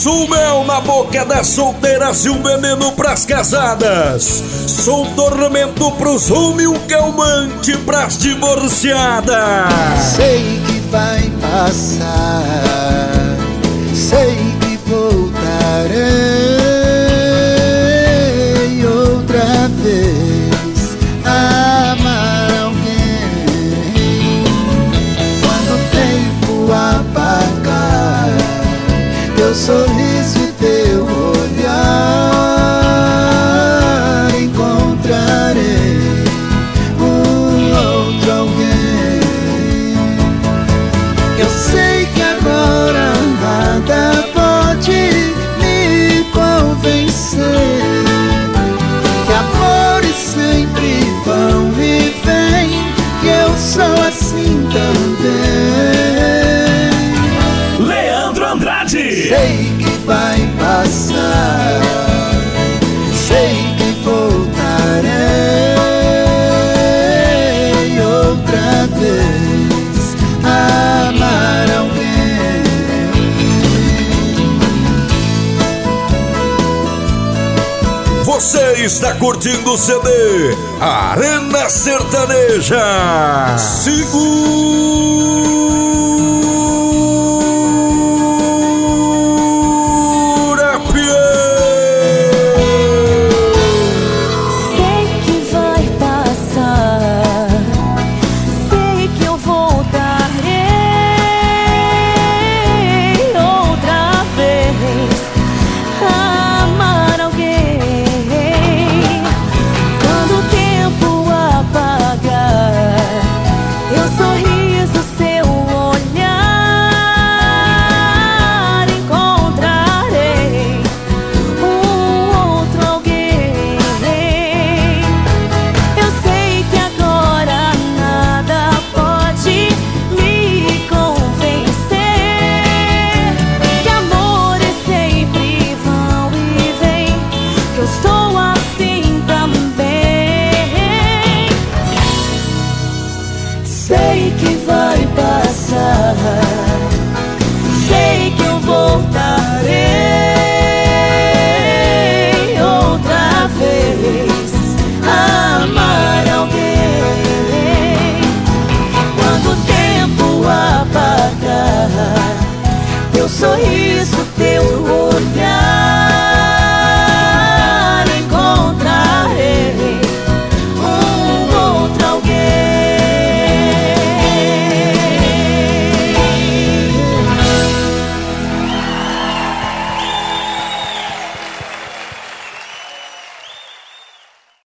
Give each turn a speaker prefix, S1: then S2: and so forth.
S1: Sou mel na boca das solteiras e um veneno pras casadas. Sou tormento pros homens e um calmante pras divorciadas.
S2: Sei que vai passar, sei que voltarei outra vez a amar alguém. Quando o tempo apagar teu sorriso e teu olhar, encontrarei outro alguém. Eu sei que agora nada pode me convencer, que amores sempre vão e vêm, que eu sou assim também.
S1: Leandro Andrade.
S2: Sei que vai passar, sei que voltarei outra vez a amar alguém.
S1: Você está curtindo o CD Arena Sertaneja. Segura